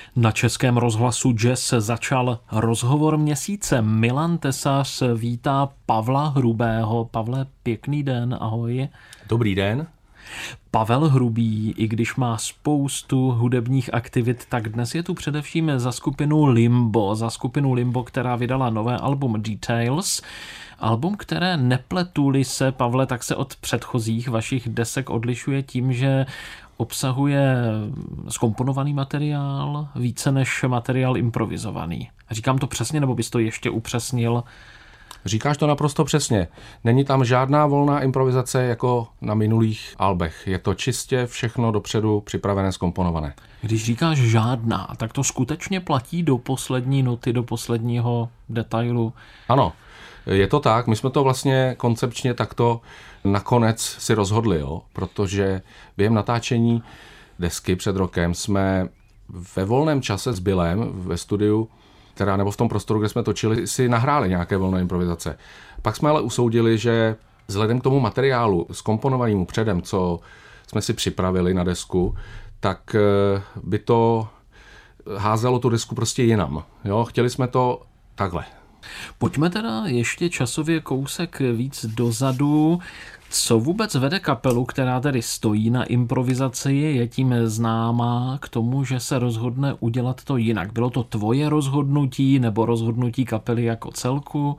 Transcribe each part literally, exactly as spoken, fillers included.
Na Českém rozhlasu Jazz začal rozhovor měsíce. Milan Tesař vítá Pavla Hrubého. Pavle, pěkný den, ahoj. Dobrý den. Pavel Hrubý, i když má spoustu hudebních aktivit, tak dnes je tu především za skupinu Limbo. Za skupinu Limbo, která vydala nové album Details. Album, které nepletuli se, Pavle, tak se od předchozích vašich desek odlišuje tím, že obsahuje zkomponovaný materiál více než materiál improvizovaný. Říkám to přesně, nebo bys to ještě upřesnil? Říkáš to naprosto přesně. Není tam žádná volná improvizace jako na minulých albech. Je to čistě všechno dopředu připravené, zkomponované. Když říkáš žádná, tak to skutečně platí do poslední noty, do posledního detailu? Ano, je to tak. My jsme to vlastně koncepčně takto nakonec si rozhodli, jo? Protože během natáčení desky před rokem jsme ve volném čase s Billem ve studiu, teda nebo v tom prostoru, kde jsme točili, si nahráli nějaké volné improvizace. Pak jsme ale usoudili, že vzhledem k tomu materiálu zkomponovanému předem, co jsme si připravili na desku, tak by to házelo tu desku prostě jinam. Jo? Chtěli jsme to takhle. Pojďme teda ještě časově kousek víc dozadu. Co vůbec vede kapelu, která tedy stojí na improvizaci, je tím známá k tomu, že se rozhodne udělat to jinak? Bylo to tvoje rozhodnutí nebo rozhodnutí kapely jako celku?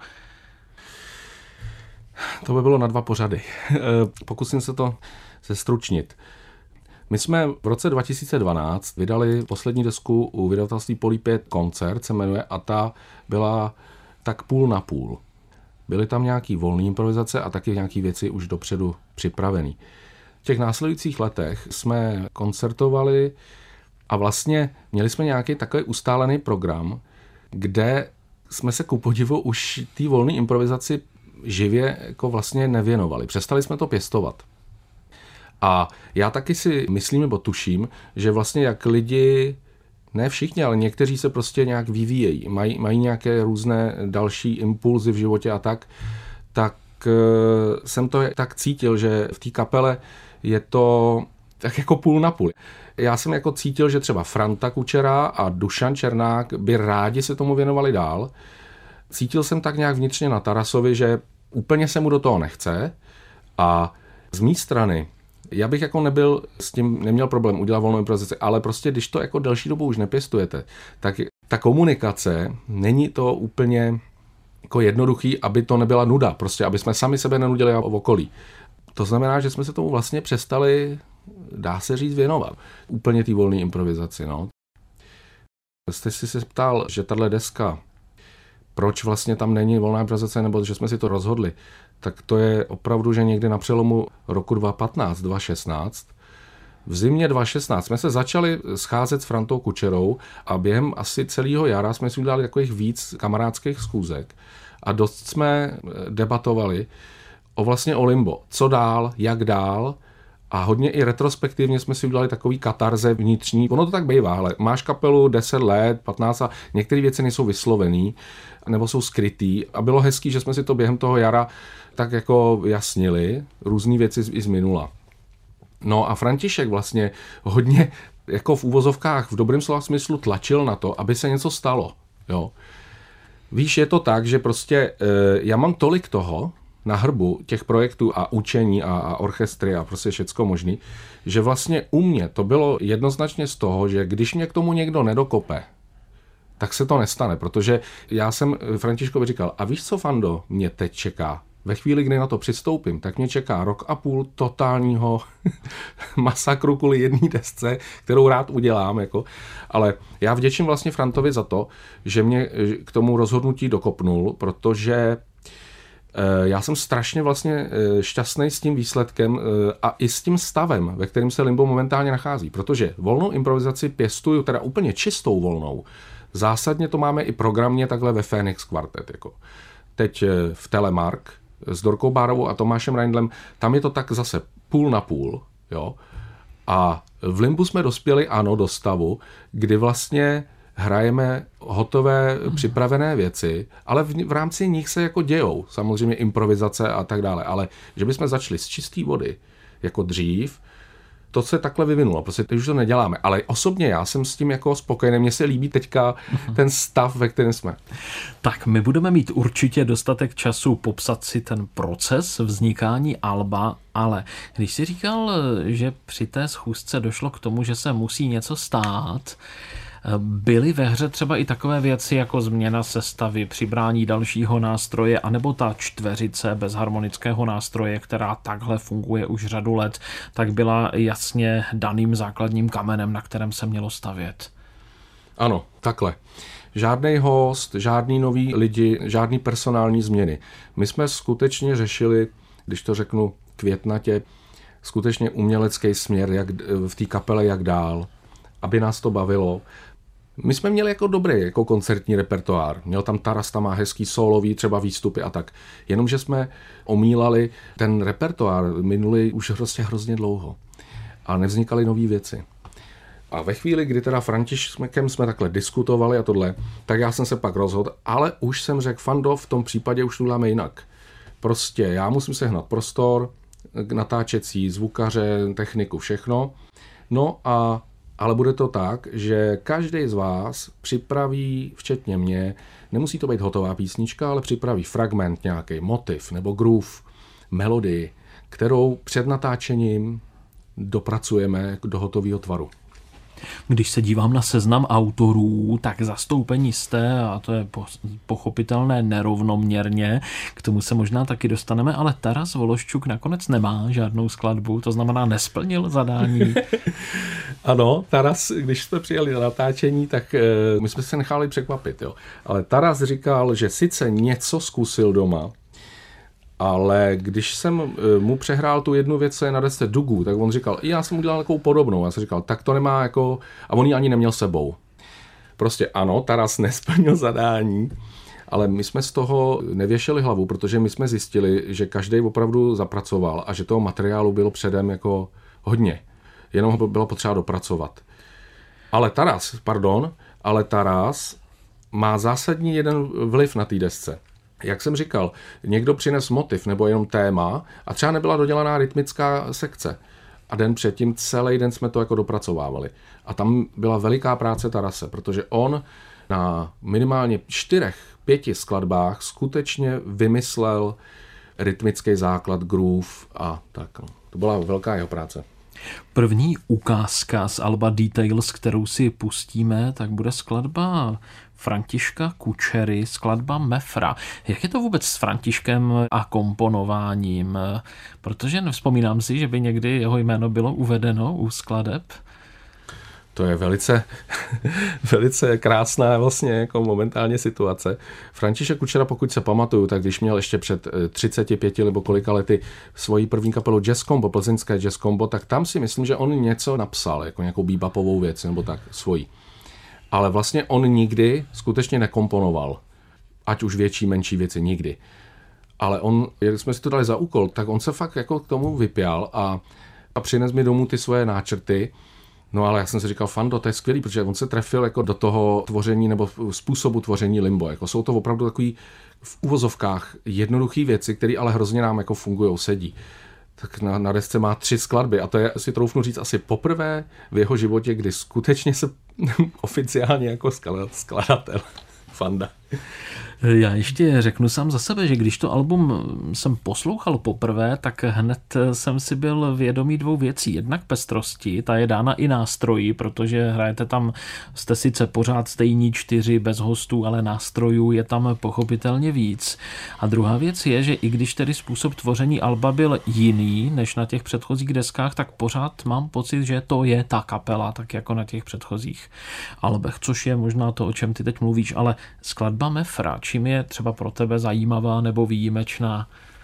To by bylo na dva pořady. Pokusím se to zestručnit. My jsme v roce dva tisíce dvanáct vydali poslední desku u vydavatelství Polypět, Koncert se jmenuje, a ta byla tak půl na půl. Byly tam nějaký volné improvizace a taky nějaké věci už dopředu připravený. V těch následujících letech jsme koncertovali a vlastně měli jsme nějaký takový ustálený program, kde jsme se ku podivu už té volné improvizaci živě jako vlastně nevěnovali. Přestali jsme to pěstovat. A já taky si myslím nebo tuším, že vlastně jak lidi, ne všichni, ale někteří se prostě nějak vyvíjejí, mají, mají nějaké různé další impulzy v životě a tak, tak e, jsem to tak cítil, že v té kapele je to tak jako půl na půl. Já jsem jako cítil, že třeba Franta Kučera a Dušan Černák by rádi se tomu věnovali dál. Cítil jsem tak nějak vnitřně na Tarasovi, že úplně se mu do toho nechce, a z mé strany já bych jako nebyl s tím, neměl problém udělat volnou improvizaci, ale prostě když to jako delší dobu už nepěstujete, tak ta komunikace není to úplně jako jednoduchý, aby to nebyla nuda, prostě aby jsme sami sebe nenudili v okolí. To znamená, že jsme se tomu vlastně přestali, dá se říct, věnovat. Úplně té volné improvizaci, no. Jste si se ptal, že tahle deska, proč vlastně tam není volná improvizace, nebo že jsme si to rozhodli, tak to je opravdu, že někdy na přelomu roku dva tisíce patnáct dva tisíce šestnáct. V zimě dva tisíce šestnáct jsme se začali scházet s Frantou Kučerou a během asi celého jara jsme si udělali takových víc kamarádských schůzek a dost jsme debatovali o vlastně o Limbo. Co dál, jak dál, a hodně i retrospektivně jsme si udělali takový katarze vnitřní. Ono to tak bývá, ale máš kapelu deset let, patnáct a některé věci nejsou vyslovený nebo jsou skrytý, a bylo hezký, že jsme si to během toho jara tak jako jasnili, různý věci i z minula. No a František vlastně hodně jako v úvozovkách v dobrém slova smyslu tlačil na to, aby se něco stalo. Jo. Víš, je to tak, že prostě e, já mám tolik toho na hrbu těch projektů a učení a, a orchestry a prostě všecko možný, že vlastně u mě to bylo jednoznačně z toho, že když mě k tomu někdo nedokope, tak se to nestane, protože já jsem Františkovi říkal, a víš co, Fando, mě teď čeká? Ve chvíli, kdy na to přistoupím, tak mě čeká rok a půl totálního masakru kvůli jedné desce, kterou rád udělám. Jako. Ale já vděčím vlastně Frantovi za to, že mě k tomu rozhodnutí dokopnul, protože já jsem strašně vlastně šťastný s tím výsledkem a i s tím stavem, ve kterém se Limbo momentálně nachází, protože volnou improvizaci pěstuju, teda úplně čistou volnou. Zásadně to máme i programně takhle ve Phoenix Quartet. Jako. Teď v Telemark s Dorkou Bárovou a Tomášem Reindlem, tam je to tak zase půl na půl. Jo? A v Limbu jsme dospěli, ano, do stavu, kdy vlastně hrajeme hotové, připravené věci, ale v, v rámci nich se jako dějou. Samozřejmě improvizace a tak dále. Ale že bychom začali z čisté vody, jako dřív, to se takhle vyvinulo, prostě teď už to neděláme, ale osobně já jsem s tím jako spokojený, mně se líbí teďka ten stav, ve kterém jsme. Tak my budeme mít určitě dostatek času popsat si ten proces vznikání alba, ale když jsi říkal, že při té schůzce došlo k tomu, že se musí něco stát, byly ve hře třeba i takové věci jako změna sestavy, přibrání dalšího nástroje, anebo ta čtveřice bez harmonického nástroje, která takhle funguje už řadu let, tak byla jasně daným základním kamenem, na kterém se mělo stavět? Ano, takhle. Žádný host, žádný nový lidi, žádný personální změny. My jsme skutečně řešili, když to řeknu květnatě, skutečně umělecký směr jak v té kapele, jak dál, aby nás to bavilo. My jsme měli jako dobrý jako koncertní repertoár. Měl tam Taras, tam má hezký solový třeba výstupy a tak. Jenomže jsme omílali ten repertoár minulý už prostě hrozně dlouho. A nevznikaly nové věci. A ve chvíli, kdy teda Františkem jsme takhle diskutovali a tohle, tak já jsem se pak rozhodl, ale už jsem řekl, Fando, v tom případě už to dáme jinak. Prostě já musím sehnat prostor, natáčecí, zvukaře, techniku, všechno. No a ale bude to tak, že každý z vás připraví, včetně mě, nemusí to být hotová písnička, ale připraví fragment, nějaký motiv nebo groove, melodii, kterou před natáčením dopracujeme do hotového tvaru. Když se dívám na seznam autorů, tak zastoupení jste, a to je pochopitelné nerovnoměrně, k tomu se možná taky dostaneme, ale Taras Vološčuk nakonec nemá žádnou skladbu, to znamená nesplnil zadání. Ano, Taras, když jsme přijeli na natáčení, tak my jsme se nechali překvapit, jo. Ale Taras říkal, že sice něco zkusil doma, ale když jsem mu přehrál tu jednu věc, co je na desce Dugu, tak on říkal, já jsem udělal takovou podobnou. Já jsem říkal, tak to nemá jako... A on ji ani neměl sebou. Prostě ano, Taras nesplnil zadání, ale my jsme z toho nevěšeli hlavu, protože my jsme zjistili, že každý opravdu zapracoval a že toho materiálu bylo předem jako hodně. Jenom ho bylo potřeba dopracovat. Ale Taras, pardon, ale Taras má zásadní jeden vliv na té desce. Jak jsem říkal, někdo přines motiv nebo jenom téma a třeba nebyla dodělaná rytmická sekce. A den předtím celý den jsme to jako dopracovávali. A tam byla veliká práce Tarase, protože on na minimálně čtyřech, pěti skladbách skutečně vymyslel rytmický základ, groove a tak. No. To byla velká jeho práce. První ukázka z alba Details, kterou si pustíme, tak bude skladba Františka Kučery, skladba Mefra. Jak je to vůbec s Františkem a komponováním? Protože nevzpomínám si, že by někdy jeho jméno bylo uvedeno u skladeb. To je velice, velice krásná vlastně jako momentálně situace. František Kučera, pokud se pamatuju, tak když měl ještě před třiceti pěti nebo kolika lety svoji první kapelu Jazz Combo, plzeňské Jazz Combo, tak tam si myslím, že on něco napsal, jako nějakou bebopovou věc nebo tak svojí. Ale vlastně on nikdy skutečně nekomponoval. Ať už větší, menší věci, nikdy. Ale on, jak jsme si to dali za úkol, tak on se fakt jako k tomu vypěl a, a přines mi domů ty svoje náčrty. No ale já jsem si říkal, Fando, to je skvělý, protože on se trefil jako do toho tvoření nebo způsobu tvoření Limbo. Jako jsou to opravdu takový v uvozovkách jednoduché věci, které ale hrozně nám jako fungujou, sedí. Tak na, na desce má tři skladby a to je, si troufnu říct, asi poprvé v jeho životě, kdy skutečně se oficiálně jako skladatel Fanda. Já ještě řeknu sám za sebe, že když to album jsem poslouchal poprvé, tak hned jsem si byl vědomý dvou věcí. Jednak pestrosti, ta je dána i nástroji, protože hrajete tam, jste sice pořád stejní čtyři bez hostů, ale nástrojů je tam pochopitelně víc. A druhá věc je, že i když tedy způsob tvoření alba byl jiný než na těch předchozích deskách, tak pořád mám pocit, že to je ta kapela, tak jako na těch předchozích albech, což je možná to, o čem ty teď mluvíš, ale skladba Mefra, čím je třeba pro tebe zajímavá nebo výjimečná?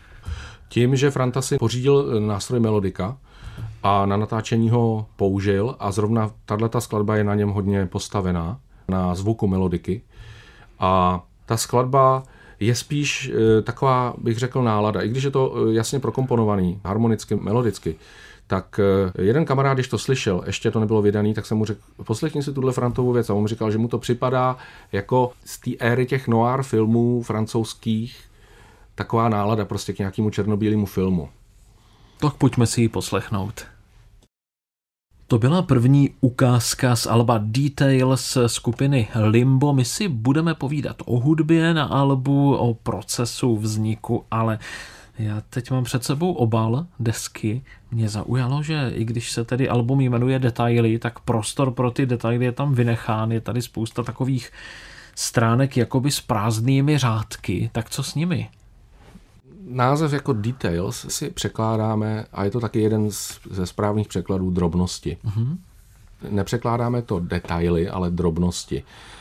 Tím, že Franta si pořídil nástroj melodika a na natáčení ho použil a zrovna tato skladba je na něm hodně postavená, na zvuku melodiky. A ta skladba je spíš taková, bych řekl, nálada. I když je to jasně prokomponovaný, harmonicky, melodicky, tak jeden kamarád, když to slyšel, ještě to nebylo vydaný, tak jsem mu řekl, poslechni si tuhle Frantovu věc. A on mi říkal, že mu to připadá jako z té éry těch noir filmů francouzských, taková nálada prostě k nějakému černobílému filmu. Tak pojďme si ji poslechnout. To byla první ukázka z alba Details skupiny Limbo. My si budeme povídat o hudbě na albu, o procesu vzniku, ale já teď mám před sebou obal desky. Mě zaujalo, že i když se tedy album jmenuje Detaily, tak prostor pro ty detaily je tam vynechán. Je tady spousta takových stránek jakoby s prázdnými řádky. Tak co s nimi? Název jako Details si překládáme, a je to taky jeden z, ze správných překladů, drobnosti. Mm-hmm. Nepřekládáme to detaily, ale drobnosti.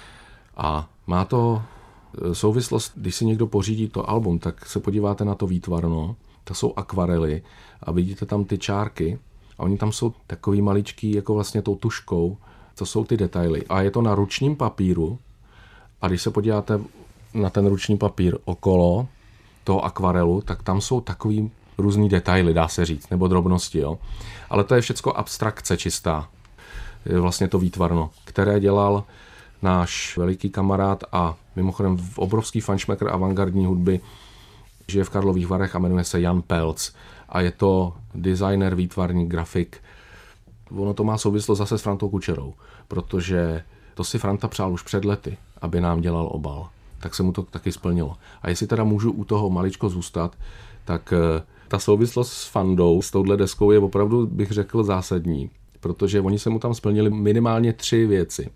A má to souvislost, když si někdo pořídí to album, tak se podíváte na to výtvarno, to jsou akvarely a vidíte tam ty čárky a oni tam jsou takový maličký, jako vlastně tou tuškou, to jsou ty detaily. A je to na ručním papíru a když se podíváte na ten ruční papír okolo toho akvarelu, tak tam jsou takový různý detaily, dá se říct, nebo drobnosti, jo. Ale to je všecko abstrakce čistá, je vlastně to výtvarno, které dělal náš veliký kamarád a mimochodem obrovský fanšmekr avantgardní hudby, žije v Karlových Varech a jmenuje se Jan Pelc a je to designer, výtvarník, grafik. Ono to má souvislost zase s Frantou Kučerou, protože to si Franta přál už před lety, aby nám dělal obal. Tak se mu to taky splnilo. A jestli teda můžu u toho maličko zůstat, tak ta souvislost s Fandou, s touhle deskou je opravdu, bych řekl, zásadní, protože oni se mu tam splnili minimálně tři věci.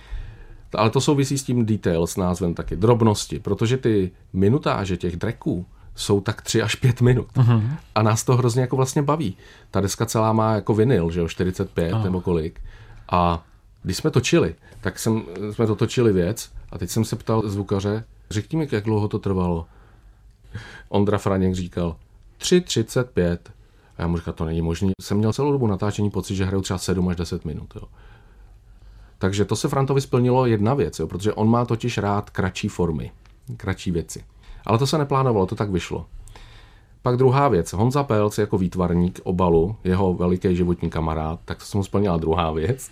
Ale to souvisí s tím Details, s názvem taky, drobnosti, protože ty minutáže těch tracků jsou tak tři až pět minut. Uh-huh. A nás to hrozně jako vlastně baví. Ta deska celá má jako vinyl, že jo, čtyřicet pět uh-huh. nebo kolik. A když jsme točili, tak jsem, jsme to točili věc a teď jsem se ptal zvukaře, řekni mi, jak dlouho to trvalo. Ondra Franěk říkal tři třicet pět. A já mu říkal, to není možný. Jsem měl celou dobu natáčení pocit, že hraju třeba sedm až deset minut. Jo. Takže to se Frantovi splnilo jedna věc, jo, protože on má totiž rád kratší formy, kratší věci. Ale to se neplánovalo, to tak vyšlo. Pak druhá věc, Honza Pelc jako výtvarník obalu, jeho veliký životní kamarád, tak to se mu splnila druhá věc.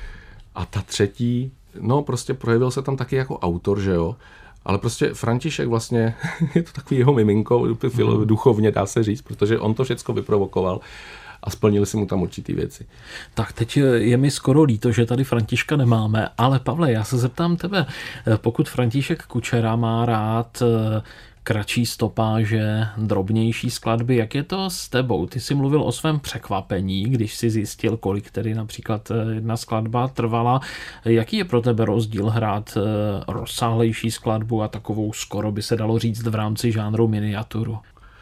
A ta třetí, no prostě projevil se tam taky jako autor, že jo, ale prostě František vlastně, je to takový jeho miminko, duchovně dá se říct, protože on to všecko vyprovokoval. A splnili si mu tam určitý věci. Tak teď je mi skoro líto, že tady Františka nemáme, ale Pavle, já se zeptám tebe, pokud František Kučera má rád kratší stopáže, drobnější skladby, jak je to s tebou? Ty jsi mluvil o svém překvapení, když jsi zjistil, kolik tedy například jedna skladba trvala. Jaký je pro tebe rozdíl hrát rozsáhlejší skladbu a takovou skoro by se dalo říct v rámci žánru miniaturu?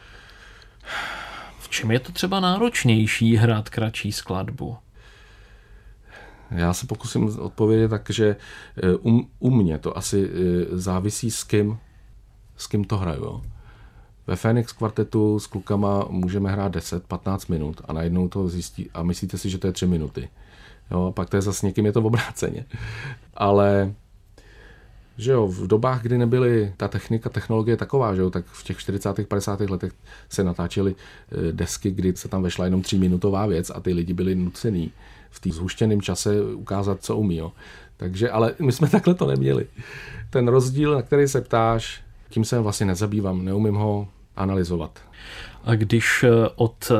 Čím je to třeba náročnější hrát kratší skladbu? Já se pokusím odpovědět tak, že u, u mě to asi závisí s kým, s kým to hraju. Ve Phoenix kvartetu s klukama můžeme hrát deset patnáct minut a najednou to zjistí a myslíte si, že to je tři minuty. Jo, pak to je zase někým je to obráceně. Ale že jo, v dobách, kdy nebyly ta technika, technologie taková, že jo, tak v těch čtyřicátých padesátých letech se natáčely desky, kdy se tam vešla jenom tříminutová věc a ty lidi byli nucený v té zhuštěném čase ukázat, co umí. Jo. Takže, ale my jsme takhle to neměli. Ten rozdíl, na který se ptáš, tím se vlastně nezabývám, neumím ho analyzovat. A když od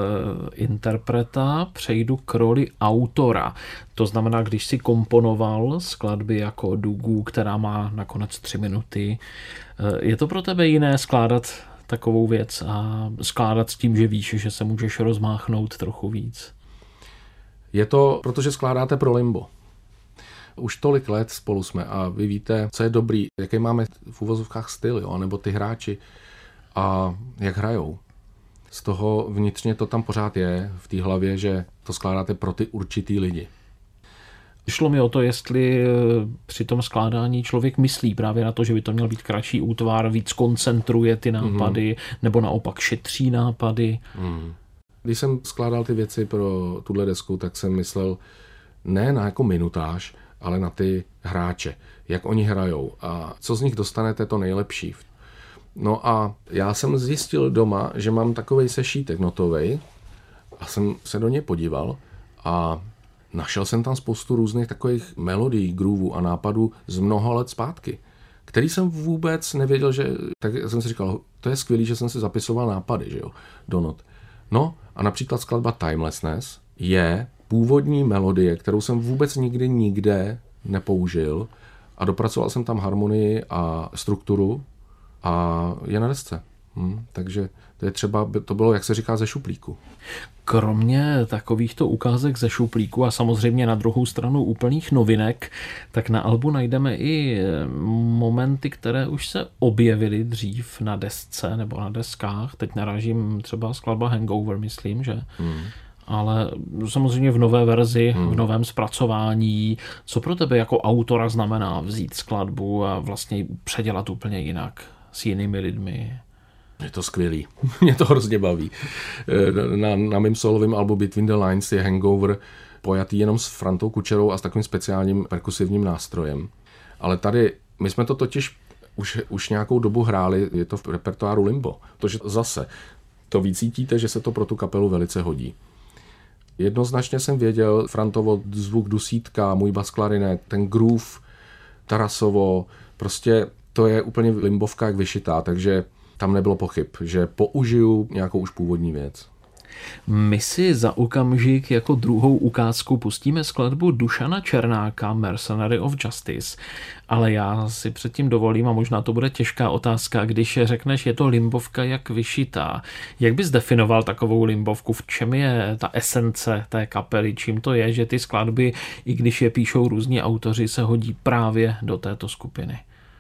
interpreta přejdu k roli autora, to znamená, když si komponoval skladby jako Dugu, která má nakonec tři minuty, je to pro tebe jiné skládat takovou věc a skládat s tím, že víš, že se můžeš rozmáchnout trochu víc? Je to, protože skládáte pro Limbo. Už tolik let spolu jsme a vy víte, co je dobrý, jaký máme v uvozovkách styl, jo, nebo ty hráči a jak hrajou. Z toho vnitřně to tam pořád je v té hlavě, že to skládáte pro ty určitý lidi. Šlo mi o to, jestli při tom skládání člověk myslí právě na to, že by to měl být kratší útvar, víc koncentruje ty nápady, mm-hmm. nebo naopak šetří nápady. Mm. Když jsem skládal ty věci pro tuhle desku, tak jsem myslel ne na jako minutáž, ale na ty hráče, jak oni hrajou a co z nich dostanete to nejlepší. No a já jsem zjistil doma, že mám takovej sešítek notovej a jsem se do něj podíval a našel jsem tam spoustu různých takových melodií, groovů a nápadů z mnoha let zpátky, který jsem vůbec nevěděl, že... Tak jsem si říkal, to je skvělý, že jsem si zapisoval nápady, že jo, do not. No a například skladba Timelessness je původní melodie, kterou jsem vůbec nikdy nikde nepoužil a dopracoval jsem tam harmonii a strukturu a je na desce. Hm, takže to je třeba, to bylo, jak se říká, ze šuplíku. Kromě takovýchto ukázek ze šuplíku a samozřejmě na druhou stranu úplných novinek, tak na albu najdeme i momenty, které už se objevily dřív na desce nebo na deskách. Teď narážím třeba skladba Hangover, myslím, že? Hmm. Ale samozřejmě v nové verzi, hmm. v novém zpracování. Co pro tebe jako autora znamená vzít skladbu a vlastně ji předělat úplně jinak s jinými lidmi? Je to skvělý. Mě to hrozně baví. Na, na mém solovém albu Between the Lines je Hangover pojatý jenom s Frantou Kučerou a s takovým speciálním perkusivním nástrojem. Ale tady, my jsme to totiž už, už nějakou dobu hráli, je to v repertoáru Limbo. Protože zase to vycítíte, že se to pro tu kapelu velice hodí. Jednoznačně jsem věděl, Frantovo zvuk dusítka, můj bas klarinet, ten groove, Tarasovo, prostě to je úplně limbovka jak vyšitá, takže tam nebylo pochyb, že použiju nějakou už původní věc. My si za okamžik jako druhou ukázku pustíme skladbu Dušana Černáka Mercenary of Justice, ale já si předtím dovolím, a možná to bude těžká otázka, když řekneš, je to limbovka jak vyšitá. Jak bys definoval takovou limbovku? V čem je ta esence té kapely? Čím to je, že ty skladby, i když je píšou různí autoři, se hodí právě do této skupiny?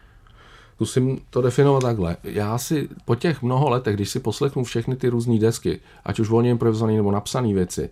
Zkusím to definovat takhle. Já si po těch mnoho letech, když si poslechnu všechny ty různé desky, ať už volně improvizované nebo napsané věci,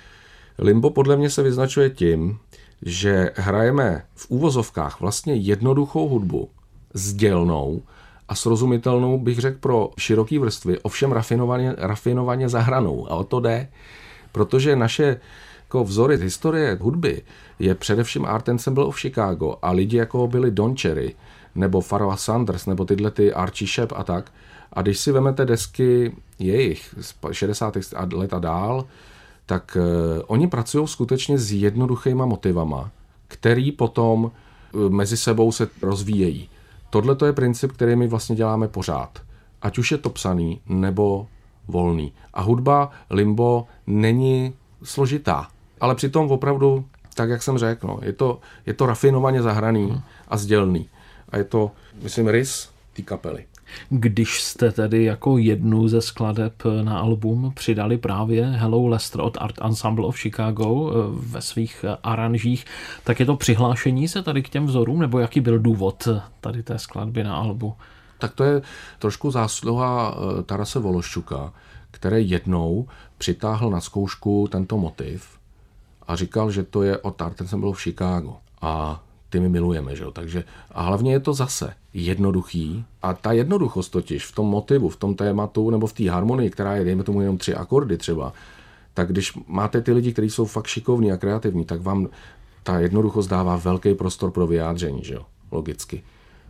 Limbo podle mě se vyznačuje tím, že hrajeme v úvozovkách vlastně jednoduchou hudbu, sdělnou a srozumitelnou, bych řekl, pro široký vrstvy, ovšem rafinovaně, rafinovaně zahranou. A o to jde, protože naše jako vzory historie hudby je především Art Ensemble of Chicago a lidi jako byli Don Cherry, nebo Pharoah Sanders, nebo tyhle ty Archie Shepp a tak. A když si vemete desky jejich z šedesátých let a dál, tak uh, oni pracují skutečně s jednoduchýma motivama, který potom uh, mezi sebou se rozvíjejí. Tohle to je princip, který my vlastně děláme pořád. Ať už je to psaný, nebo volný. A hudba Limbo není složitá. Ale přitom opravdu, tak jak jsem řekl, no, je to, je to rafinovaně zahraný hmm. a sdělný. A je to, myslím, rys té kapely. Když jste tedy jako jednu ze skladeb na album přidali právě Hello Lester od Art Ensemble of Chicago ve svých aranžích, tak je to přihlášení se tady k těm vzorům, nebo jaký byl důvod tady té skladby na albu? Tak to je trošku zásluha Tarase Vološčuka, který jednou přitáhl na zkoušku tento motiv a říkal, že to je od Art Ensemble of Chicago. A ty my milujeme, že jo? Takže a hlavně je to zase jednoduchý a ta jednoduchost totiž v tom motivu, v tom tématu nebo v té harmonii, která je, dejme tomu jenom tři akordy třeba, tak když máte ty lidi, kteří jsou fakt šikovní a kreativní, tak vám ta jednoduchost dává velký prostor pro vyjádření, že jo? Logicky.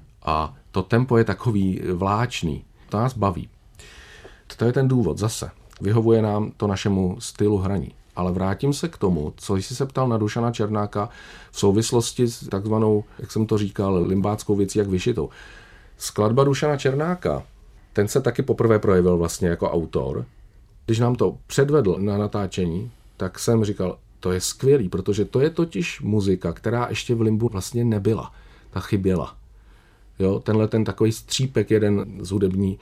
A to tempo je takový vláčný. To nás baví. To je ten důvod zase. Vyhovuje nám to našemu stylu hraní. Ale vrátím se k tomu, co jsi se ptal na Dušana Černáka v souvislosti s takzvanou, jak jsem to říkal, limbáckou věcí jak vyšitou. Skladba Dušana Černáka, ten se taky poprvé projevil vlastně jako autor. Když nám to předvedl na natáčení, tak jsem říkal, to je skvělý, protože to je totiž muzika, která ještě v limbu vlastně nebyla. Ta chyběla. Jo, tenhle ten takový střípek jeden z hudebního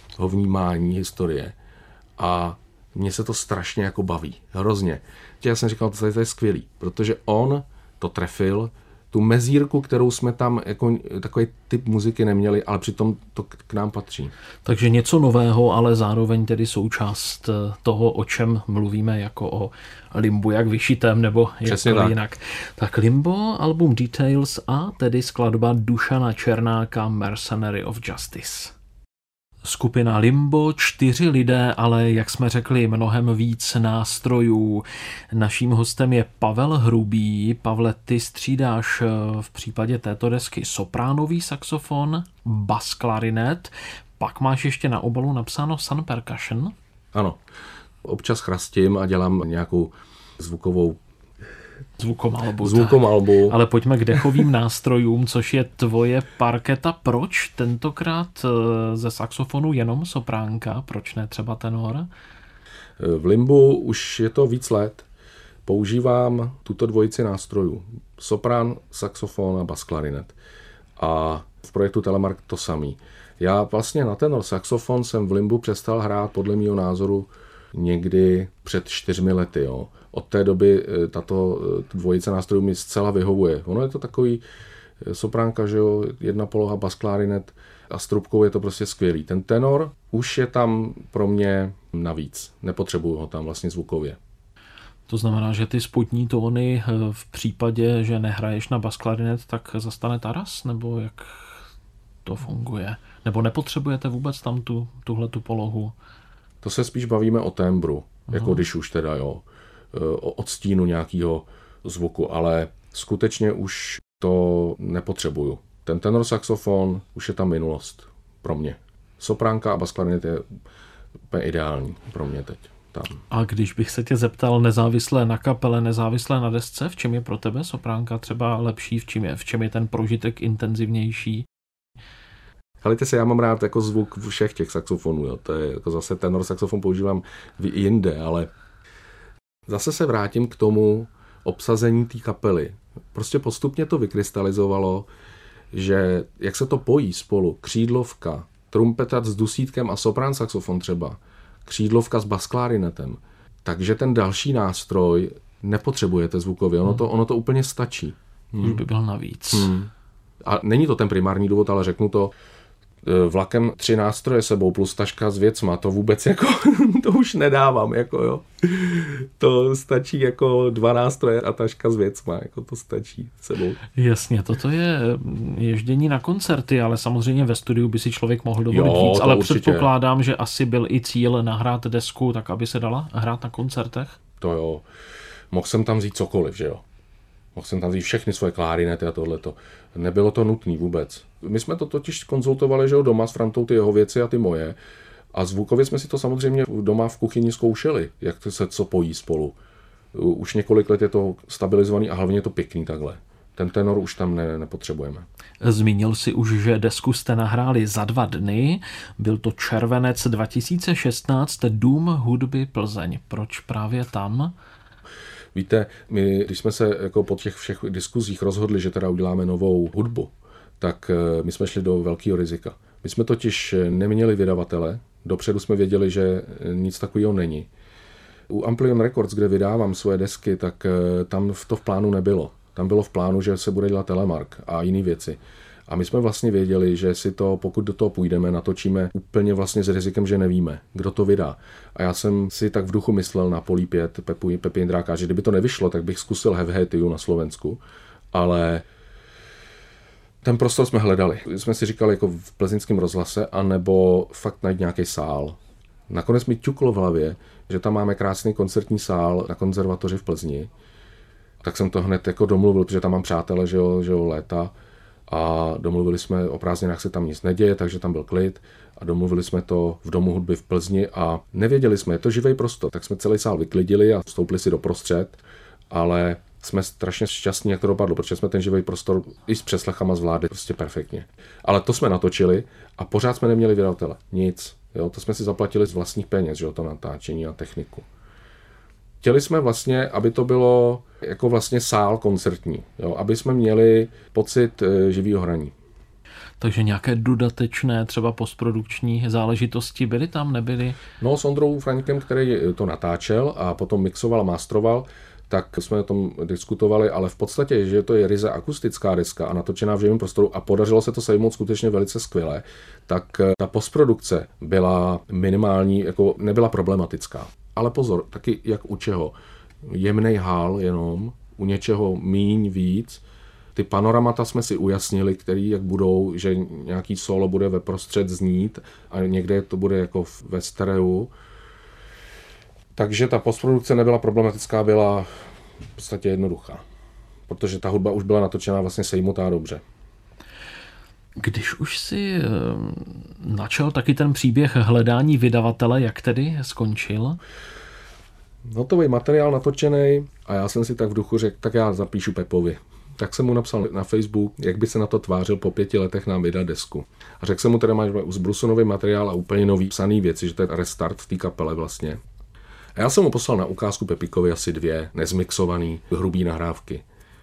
vnímání historie. A mně se to strašně jako baví. Hrozně. Já jsem říkal, to je, to je skvělý, protože on to trefil, tu mezírku, kterou jsme tam jako takový typ muziky neměli, ale přitom to k nám patří. Takže něco nového, ale zároveň tedy součást toho, o čem mluvíme jako o limbu jak vyšitém, nebo přesně jako tak. jinak. Tak Limbo, album Details a tedy skladba Dušana Černáka Mercenary of Justice. Skupina Limbo, čtyři lidé, ale jak jsme řekli, mnohem víc nástrojů. Naším hostem je Pavel Hrubý. Pavle, ty střídáš v případě této desky sopránový saxofon, bas klarinet, pak máš ještě na obalu napsáno Sun Percussion. Ano, občas chrastím a dělám nějakou zvukovou Zvukomalbu. Zvukomalbu. Ale pojďme k dechovým nástrojům, což je tvoje parketa. Proč tentokrát ze saxofonu jenom sopránka? Proč ne třeba tenor? V Limbu už je to víc let. používám tuto dvojici nástrojů. Soprán, saxofon a basklarinet. A v projektu Telemark to samý. Já vlastně na tenor saxofon jsem v Limbu přestal hrát podle mého názoru někdy před čtyřmi lety. Jo. Od té doby tato dvojice nástrojů mi zcela vyhovuje. Ono je to takový sopránka, že jo, jedna poloha, basklarinet a s trubkou je to prostě skvělý. Ten tenor už je tam pro mě navíc. Nepotřebuju ho tam vlastně zvukově. To znamená, že ty spodní tóny v případě, že nehraješ na basklarinet, tak zastane taras? Nebo jak to funguje? Nebo nepotřebujete vůbec tam tu, tuhletu polohu? To se spíš bavíme o tembru, Aha. jako když už teda, jo, o odstínu nějakého zvuku, ale skutečně už to nepotřebuju. Ten tenor saxofon už je ta minulost pro mě. Sopránka a basklarinet je úplně ideální pro mě teď. Tam. A když bych se tě zeptal nezávisle na kapele, nezávisle na desce, v čem je pro tebe sopránka třeba lepší, v čem je, v čem je ten prožitek intenzivnější? Helejte se, já mám rád jako zvuk všech těch saxofonů. Jo. To je jako zase tenor saxofon používám jinde, ale zase se vrátím k tomu obsazení té kapely. Prostě postupně to vykrystalizovalo, že jak se to pojí spolu, křídlovka, trumpetat s dusítkem a soprán saxofon třeba, křídlovka s basklarinetem, takže ten další nástroj nepotřebujete zvukově, ono to, ono to úplně stačí. Už by byl navíc. Hmm. A není to ten primární důvod, ale řeknu to, vlakem tři nástroje sebou plus taška s věcma, to vůbec jako, to už nedávám, jako jo. To stačí jako dva nástroje a taška s věcma, jako to stačí sebou. Jasně, toto je ježdění na koncerty, ale samozřejmě ve studiu by si člověk mohl dovolit jo, víc, ale určitě. Předpokládám, že asi byl i cíl nahrát desku tak, aby se dala hrát na koncertech. To jo, mohl jsem tam vzít cokoliv, že jo. Mohl jsem tam vzít všechny svoje klárinety a tohleto. Nebylo to nutné vůbec. My jsme to totiž konzultovali, že jo, doma s Frantou, ty jeho věci a ty moje. A zvukově jsme si to samozřejmě doma v kuchyni zkoušeli, jak se co pojí spolu. Už několik let je to stabilizovaný a hlavně je to pěkný takhle. Ten tenor už tam ne, nepotřebujeme. Zmínil si už, že desku jste nahráli za dva dny. Byl to červenec dva tisíce šestnáct, Dům hudby Plzeň. Proč právě tam? Víte, my, když jsme se jako po těch všech diskuzích rozhodli, že teda uděláme novou hudbu, tak my jsme šli do velkého rizika. My jsme totiž neměli vydavatele, dopředu jsme věděli, že nic takového není. U Amplion Records, kde vydávám svoje desky, tak tam to v plánu nebylo. Tam bylo v plánu, že se bude dělat Telemark a jiné věci. A my jsme vlastně věděli, že si to, pokud do toho půjdeme, natočíme úplně vlastně s rizikem, že nevíme, kdo to vydá. A já jsem si tak v duchu myslel na Polí pět, Pepu, Pepi Jindráka, že kdyby to nevyšlo, tak bych zkusil Have Hatiu na Slovensku. Ale ten prostor jsme hledali. Jsme si říkali jako v plzeňském rozhlase, anebo fakt najít nějaký sál. Nakonec mi ťuklo v hlavě, že tam máme krásný koncertní sál na konzervatoři v Plzni. Tak jsem to hned jako domluvil, protože tam mám přátele, že jo, že jo, léta. A domluvili jsme, o prázdninách se tam nic neděje, takže tam byl klid a domluvili jsme to v Domu hudby v Plzni a nevěděli jsme, je to živý prostor, tak jsme celý sál vyklidili a vstoupili si doprostřed, ale jsme strašně šťastní, jak to dopadlo, protože jsme ten živý prostor i s přeslechama zvládli prostě perfektně. Ale to jsme natočili a pořád jsme neměli vydavatele, nic, jo, to jsme si zaplatili z vlastních peněz, že jo, to natáčení a techniku. Chtěli jsme vlastně, aby to bylo jako vlastně sál koncertní, jo, aby jsme měli pocit e, živýho hraní. Takže nějaké dodatečné třeba postprodukční záležitosti byly tam, nebyly? No s Ondrou Frankem, který to natáčel a potom mixoval a mástroval, tak jsme o tom diskutovali, ale v podstatě, že to je ryze akustická deska a natočená v živém prostoru a podařilo se to sejmout skutečně velice skvěle, tak ta postprodukce byla minimální, jako nebyla problematická. Ale pozor, taky jak u čeho. Jemnej hál jenom, u něčeho míň víc. Ty panoramata jsme si ujasnili, který jak budou, že nějaký solo bude ve prostřed znít a někde to bude jako ve stereu. Takže ta postprodukce nebyla problematická, byla v podstatě jednoduchá. Protože ta hudba už byla natočená vlastně sejmutá dobře. Když už si načal taky ten příběh hledání vydavatele, jak tedy skončil? Hotový materiál natočený a já jsem si tak v duchu řekl, tak já zapíšu Pepovi. Tak jsem mu napsal na Facebook, jak by se na to tvářil po pěti letech nám vydat desku. A řekl jsem mu teda, máš zbrusu nový materiál a úplně nový psaný věci, že to je restart v té kapele vlastně. A já jsem mu poslal na ukázku Pepíkovi asi dvě nezmixované hrubý nahrávky.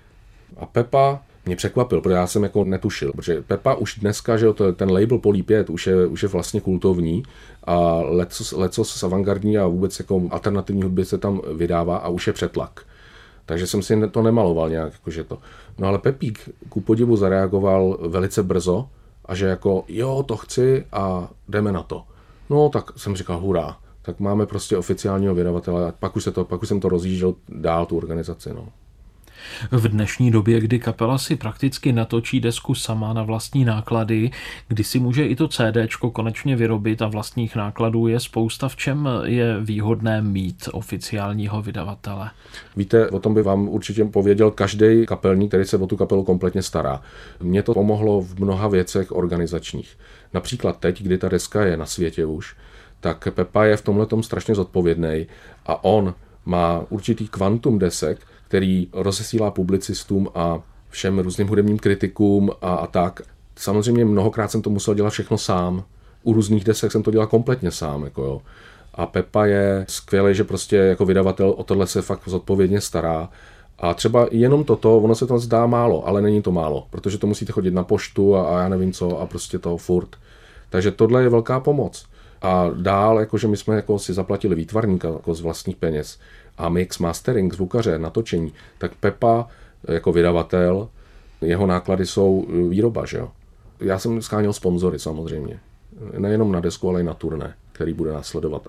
A Pepa mě překvapil, protože já jsem jako netušil, protože Pepa už dneska, že jo, to, ten label Poly pět už je, už je vlastně kultovní a lecos, lecos z avantgardní a vůbec jako alternativní hudby se tam vydává a už je přetlak. Takže jsem si to nemaloval nějak, jakože to. No ale Pepík ku podivu zareagoval velice brzo a že jako jo, to chci a jdeme na to. No tak jsem říkal hurá, tak máme prostě oficiálního vydavatele a pak už, se to, pak už jsem to rozjížděl dál tu organizaci, no. V dnešní době, kdy kapela si prakticky natočí desku sama na vlastní náklady, kdy si může i to CDčko konečně vyrobit a vlastních nákladů je spousta, v čem je výhodné mít oficiálního vydavatele? Víte, o tom by vám určitě pověděl každý kapelník, který se o tu kapelu kompletně stará. Mně to pomohlo v mnoha věcech organizačních. Například teď, kdy ta deska je na světě už, tak Pepa je v tomhletom strašně zodpovědný a on má určitý kvantum desek, který rozesílá publicistům a všem různým hudebním kritikům a, a tak. Samozřejmě mnohokrát jsem to musel dělat všechno sám. U různých desek jsem to dělal kompletně sám. Jako jo. A Pepa je skvělý, že prostě jako vydavatel o tohle se fakt zodpovědně stará. A třeba jenom toto, ono se to zdá málo, ale není to málo, protože to musíte chodit na poštu a, a já nevím co a prostě to furt. Takže tohle je velká pomoc. A dál, jakože my jsme jako si zaplatili výtvarníka jako z vlastních peněz a mix, mastering, zvukaře, natočení, tak Pepa jako vydavatel, jeho náklady jsou výroba, že jo. Já jsem scháněl sponzory samozřejmě. Nejenom na desku, ale i na turné, který bude následovat.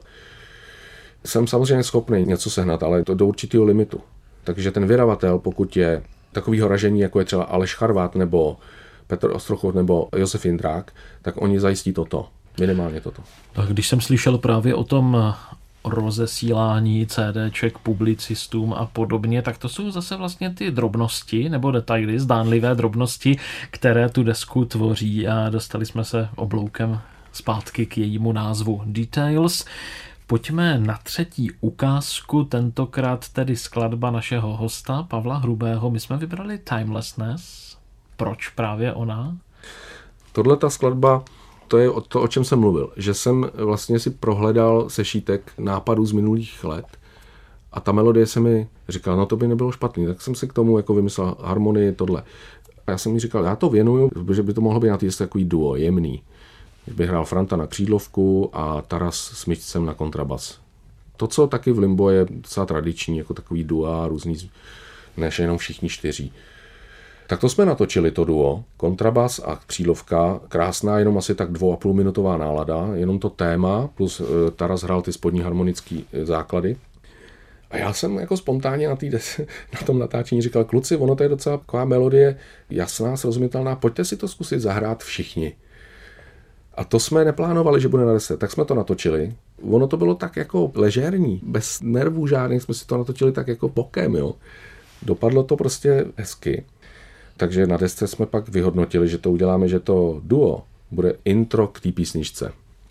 Jsem samozřejmě schopný něco sehnat, ale to do určitého limitu. Takže ten vydavatel, pokud je takovýho ražení, jako je třeba Aleš Charvát nebo Petr Ostrochov nebo Josef Jindrák, tak oni zajistí toto. Minimálně toto. Tak když jsem slyšel právě o tom rozesílání CDček publicistům a podobně, tak to jsou zase vlastně ty drobnosti nebo detaily, zdánlivé drobnosti, které tu desku tvoří a dostali jsme se obloukem zpátky k jejímu názvu Details. Pojďme na třetí ukázku, tentokrát tedy skladba našeho hosta Pavla Hrubého. My jsme vybrali Timelessness. Proč právě ona? Tohle ta skladba, to je to, o čem jsem mluvil, že jsem vlastně si prohledal sešítek nápadů z minulých let a ta melodie se mi říkala, no to by nebylo špatný, tak jsem si k tomu jako vymyslel harmonii, tohle. A já jsem mi říkal, já to věnuju, že by to mohlo být na týdě takový duo, jemný. By hrál Franta na křídlovku a Taras s Myšcem na kontrabas. To, co taky v Limbo je docela tradiční, jako takový duo, různý, než jenom všichni čtyři. Tak to jsme natočili, to duo, kontrabas a křídlovka, krásná, jenom asi tak dvou a půl minutová nálada, jenom to téma, plus Taras hrál ty spodní harmonické základy. A já jsem jako spontánně na, des, na tom natáčení říkal, kluci, ono to je docela taková melodie, jasná, srozumitelná, pojďte si to zkusit zahrát všichni. A to jsme neplánovali, že bude na deset, tak jsme to natočili. Ono to bylo tak jako ležérní, bez nervů žádných, jsme si to natočili tak jako bokem, jo. Dopadlo to prostě hezky. Takže na desce jsme pak vyhodnotili, že to uděláme, že to duo bude intro k té písničce.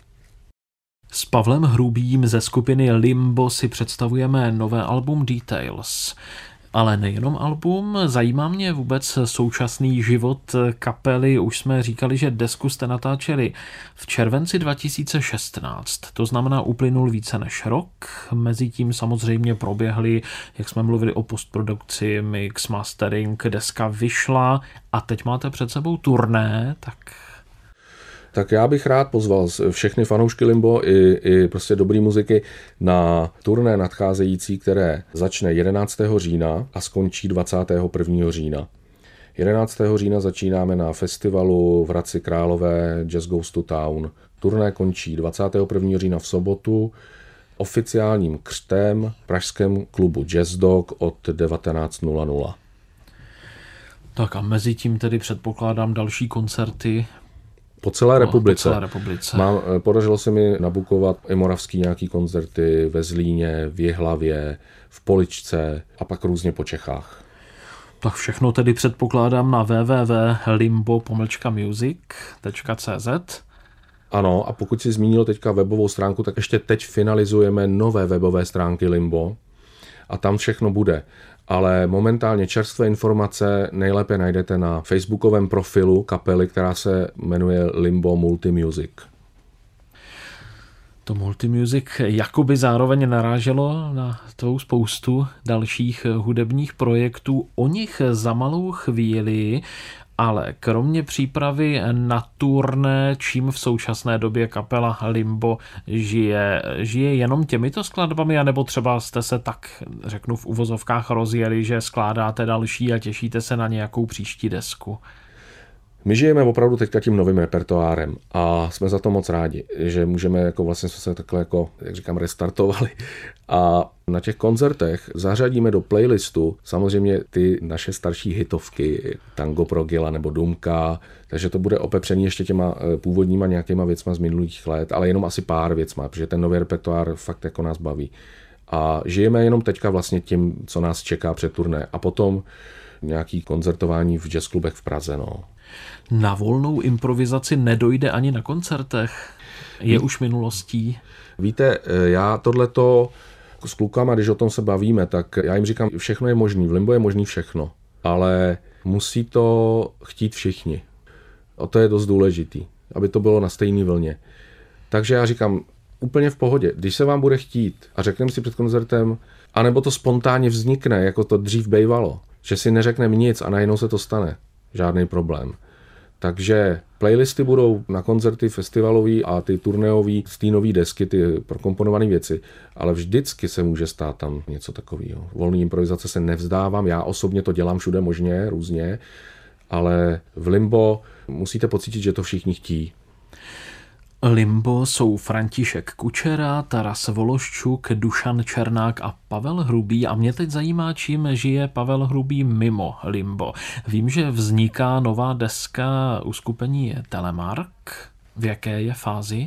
S Pavlem Hrubým ze skupiny Limbo si představujeme nové album Details. Ale nejenom album, zajímá mě vůbec současný život kapely. Už jsme říkali, že desku jste natáčeli v červenci dva tisíce šestnáct. To znamená, uplynul více než rok. Mezitím samozřejmě proběhly, jak jsme mluvili o postprodukci, mix, mastering, deska vyšla a teď máte před sebou turné, tak... Tak já bych rád pozval všechny fanoušky Limbo i, i prostě dobrý muziky na turné nadcházející, které začne jedenáctého října a skončí dvacátého prvního října. jedenáctého října začínáme na festivalu v Hradci Králové Jazz Goes to Town. Turné končí dvacátého prvního října v sobotu oficiálním křtem v pražském klubu Jazz Dog od devatenáct nula nula. Tak a mezi tím tedy předpokládám další koncerty. Po celé republice. Po celé republice. Mám, podařilo se mi nabukovat i moravský nějaký koncerty ve Zlíně, v Jihlavě, v Poličce a pak různě po Čechách. Tak všechno tedy předpokládám na w w w tečka limbo pomlčka music tečka c z. Ano, a pokud si zmínil teďka webovou stránku, tak ještě teď finalizujeme nové webové stránky Limbo a tam všechno bude. Ale momentálně čerstvé informace nejlépe najdete na facebookovém profilu kapely, která se jmenuje Limbo Multimusic. To Multimusic jakoby zároveň naráželo na tvou spoustu dalších hudebních projektů. O nich za malou chvíli, ale kromě přípravy na turné, čím v současné době kapela Limbo žije, žije jenom těmito skladbami, anebo třeba jste se tak, řeknu v uvozovkách, rozjeli, že skládáte další a těšíte se na nějakou příští desku? My žijeme opravdu teďka tím novým repertoárem a jsme za to moc rádi, že můžeme, jako vlastně jsme se takhle, jako, jak říkám, restartovali a na těch koncertech zařadíme do playlistu samozřejmě ty naše starší hitovky, Tango pro Gila nebo Dumka, takže to bude opepřený ještě těma původníma nějakýma věcma z minulých let, ale jenom asi pár věcma, protože ten nový repertoár fakt jako nás baví. A žijeme jenom teďka vlastně tím, co nás čeká před turné a potom nějaký koncertování v jazzklubech v Praze, no. Na volnou improvizaci nedojde ani na koncertech. Je už minulostí. Víte, já tohleto s klukama, když o tom se bavíme, tak já jim říkám, všechno je možný, v Limbo je možný všechno, ale musí to chtít všichni. A to je dost důležitý, aby to bylo na stejné vlně. Takže já říkám, úplně v pohodě, když se vám bude chtít a řekneme si před koncertem, anebo to spontánně vznikne, jako to dřív bejvalo, že si neřekneme nic a najednou se to stane. Žádný problém. Takže playlisty budou na koncerty festivalový a ty turnéový z té nový desky, ty prokomponované věci, ale vždycky se může stát tam něco takového. Volný improvizace se nevzdávám, já osobně to dělám všude možně, různě, ale v Limbo musíte pocítit, že to všichni chtí. Limbo jsou František Kučera, Taras Vološčuk, Dušan Černák a Pavel Hrubý. A mě teď zajímá, čím žije Pavel Hrubý mimo Limbo. Vím, že vzniká nová deska uskupení Telemark. V jaké je fázi?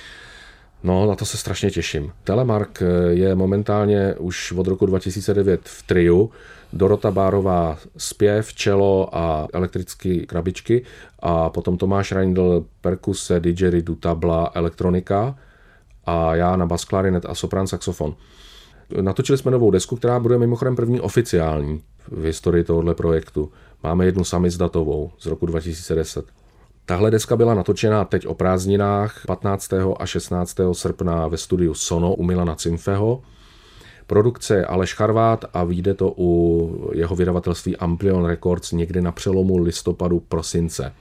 No, na to se strašně těším. Telemark je momentálně už od roku dva tisíce devět v triu. Dorota Bárová zpěv, čelo a elektrické krabičky a potom Tomáš Reindl perkuse, didgeridoo, tabla, elektronika a já na bas klarinet a soprán saxofon. Natočili jsme novou desku, která bude mimochodem první oficiální v historii tohoto projektu. Máme jednu samizdatovou z roku dva tisíce deset. Tahle deska byla natočena teď o prázdninách patnáctého a šestnáctého srpna ve studiu Sono u Milana Cimfeho. Produkce je Aleš Charvát a vyjde to u jeho vydavatelství Amplion Records někdy na přelomu listopadu prosince.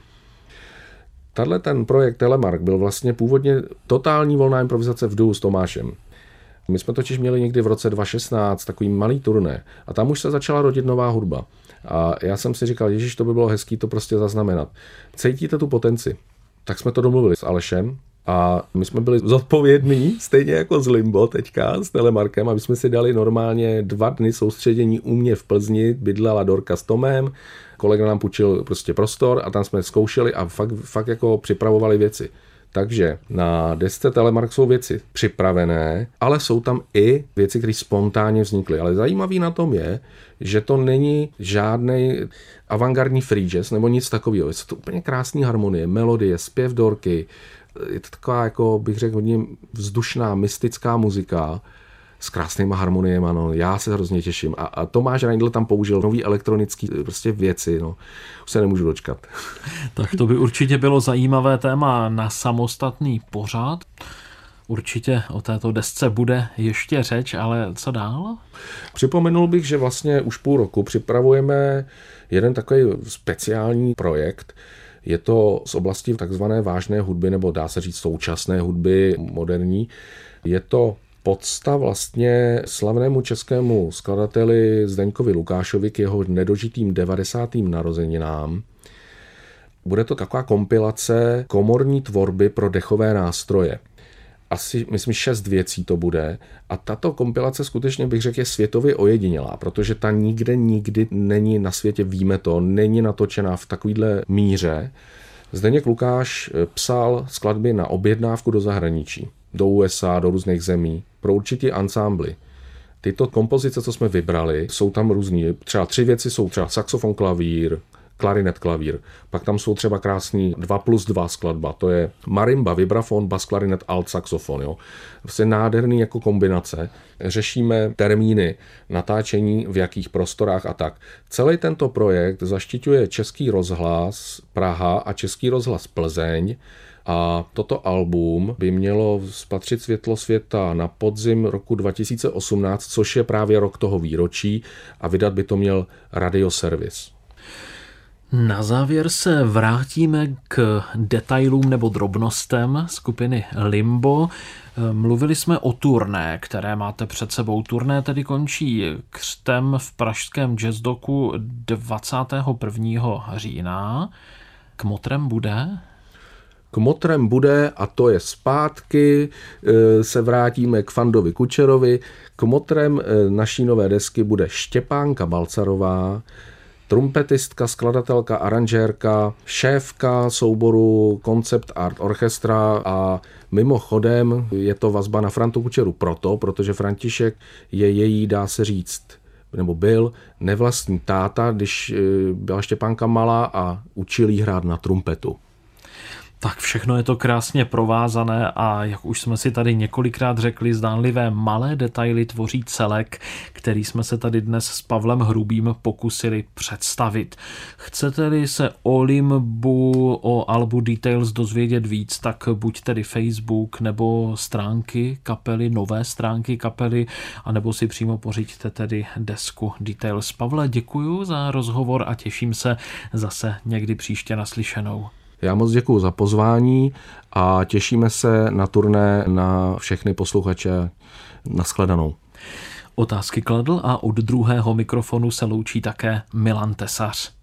Tahle ten projekt Telemark byl vlastně původně totální volná improvizace v duo s Tomášem. My jsme totiž měli někdy v roce dva tisíce šestnáct takový malý turné a tam už se začala rodit nová hudba. A já jsem si říkal, ježiš, to by bylo hezký to prostě zaznamenat. Cítíte tu potenci? Tak jsme to domluvili s Alešem a my jsme byli zodpovědní, stejně jako z Limbo teďka, s Telemarkem, aby jsme si dali normálně dva dny soustředění u mě v Plzni, bydlela Dorka s Tomem, kolega nám půjčil prostě prostor a tam jsme zkoušeli a fakt, fakt jako připravovali věci. Takže na desce Telemark jsou věci připravené, ale jsou tam i věci, které spontánně vznikly. Ale zajímavý na tom je, že to není žádný avantgardní free jazz nebo nic takového. Je to úplně krásný harmonie, melodie, zpěv Dorky. Je to taková, jako bych řekl, hodně vzdušná, mystická muzika s krásnýma harmoniemi. No. Já se hrozně těším. A, a Tomáš Reindl tam použil nový elektronický prostě věci. No. Už se nemůžu dočkat. Tak to by určitě bylo zajímavé téma na samostatný pořad. Určitě o této desce bude ještě řeč, ale co dál? Připomenul bych, že vlastně už půl roku připravujeme jeden takový speciální projekt. Je to z oblasti takzvané vážné hudby, nebo dá se říct současné hudby moderní. Je to podsta vlastně slavnému českému skladateli Zdeňkovi Lukášovi k jeho nedožitým devadesátým narozeninám. Bude to taková kompilace komorní tvorby pro dechové nástroje. Asi, myslím, šest věcí to bude. A tato kompilace skutečně, bych řekl, je světově ojedinělá, protože ta nikde nikdy není na světě, víme to, není natočená v takovýhle míře. Zdeněk Lukáš psal skladby na objednávku do zahraničí, do U S A, do různých zemí, pro určitý ansámbly. Tyto kompozice, co jsme vybrali, jsou tam různý. Třeba tři věci jsou třeba saxofon, klavír, klarinet, klavír. Pak tam jsou třeba krásný dva plus dva skladba. To je marimba, vibrafon, bas, klarinet, alt, saxofon. Jo. Vlastně nádherný jako kombinace. Řešíme termíny, natáčení v jakých prostorách a tak. Celý tento projekt zaštiťuje Český rozhlas Praha a Český rozhlas Plzeň. A toto album by mělo spatřit světlo světa na podzim roku dva tisíce osmnáct, což je právě rok toho výročí, a vydat by to měl Radioservis. Na závěr se vrátíme k detailům nebo drobnostem skupiny Limbo. Mluvili jsme o turné, které máte před sebou. Turné tedy končí křtem v pražském Jazzdoku dvacátého prvního října. Kmotrem bude? Kmotrem bude, a to je zpátky, se vrátíme k Fandovi Kučerovi. Kmotrem naší nové desky bude Štěpánka Balcarová, trumpetistka, skladatelka, aranžérka, šéfka souboru Concept Art Orchestra, a mimochodem je to vazba na Frantu Kučeru proto, protože František je její, dá se říct, nebo byl nevlastní táta, když byla Štěpánka malá, a učil jí hrát na trumpetu. Tak všechno je to krásně provázané a jak už jsme si tady několikrát řekli, zdánlivé malé detaily tvoří celek, který jsme se tady dnes s Pavlem Hrubým pokusili představit. Chcete-li se o Limbu, o albu Details dozvědět víc, tak buď tedy Facebook nebo stránky kapely, nové stránky kapely, anebo si přímo pořiďte tedy desku Details. Pavle, děkuju za rozhovor a těším se zase někdy příště naslyšenou. Já moc děkuju za pozvání a těšíme se na turné na všechny posluchače. Nashledanou. Otázky kladl a od druhého mikrofonu se loučí také Milan Tesař.